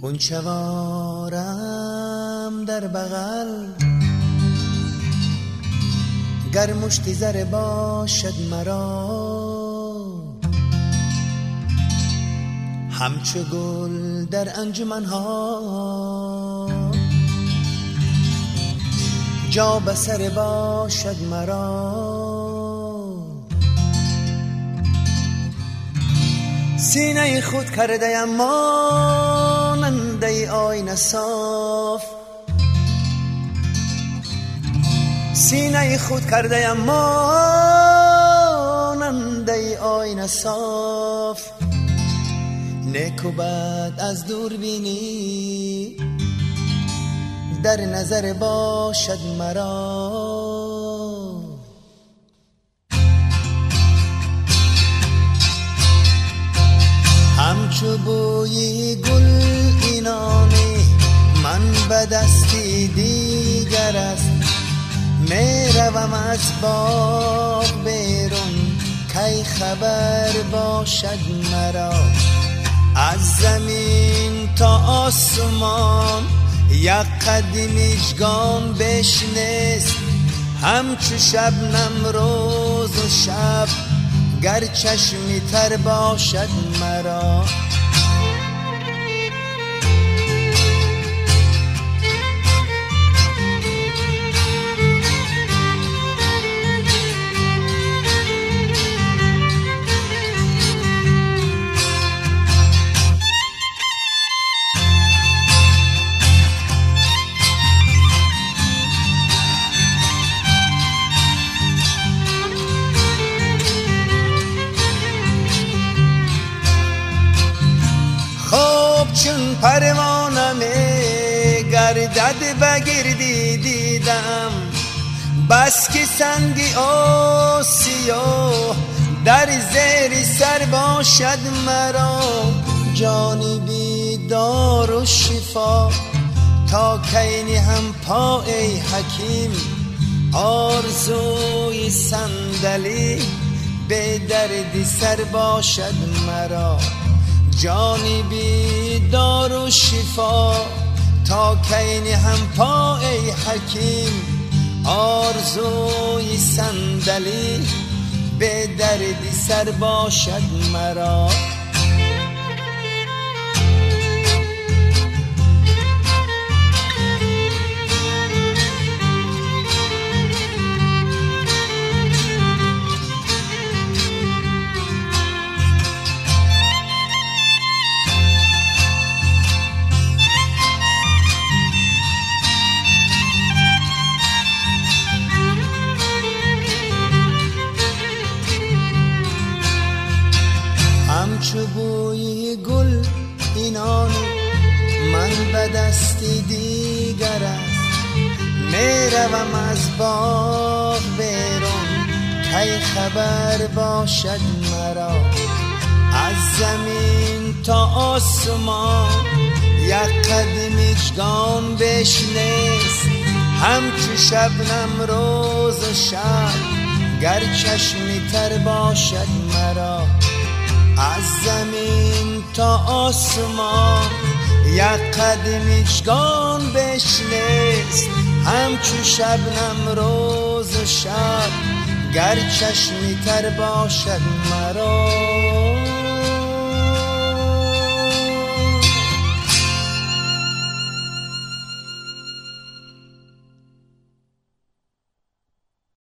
غنچوارم در بغل، گر مشتی زر باشد مرا، همچو گل در انجمنها جا بسر باشد مرا. سینه خود کرده ماننده آینه صاف، سینه خود کرده ماننده آینه صاف، نیک و بد از دور بینی در نظر باشد مرا. همچو بوی گل اینانی من به دستی دیگر است، می روم از باغ بیرون کی خبر باشد مرا. از زمین تا آسمان یک قدمیشگان بیش نیست، همچو شبنم روز و شب گر چشمی تر باشد مرا. چون پروانه می گردد بگردی دیدم، بس که سنگ آسیا در زیر سر باشد مرا. جانی بیدار و شفا تا کینی هم پا ای حکیم، آرزوی صندلی به درد سر باشد مرا. جانی بیدار و شفا تا کینی هم پا ای حکیم، آرزوی صندلی به درد سر باشد مرا. همچو بوی گل اینانی من به دستی دیگر است، می روم از باغ بیرون کی خبر باشد مرا. از زمین تا آسمان یک قدمیشگان بیش نیست، همچو شبنم روز و شب گر چشمی تر باشد مرا. از زمین تا آسمان یک قدمیشگان بیش نیست، همچو شبنم روز و شب گر چشمی تر باشد مرا.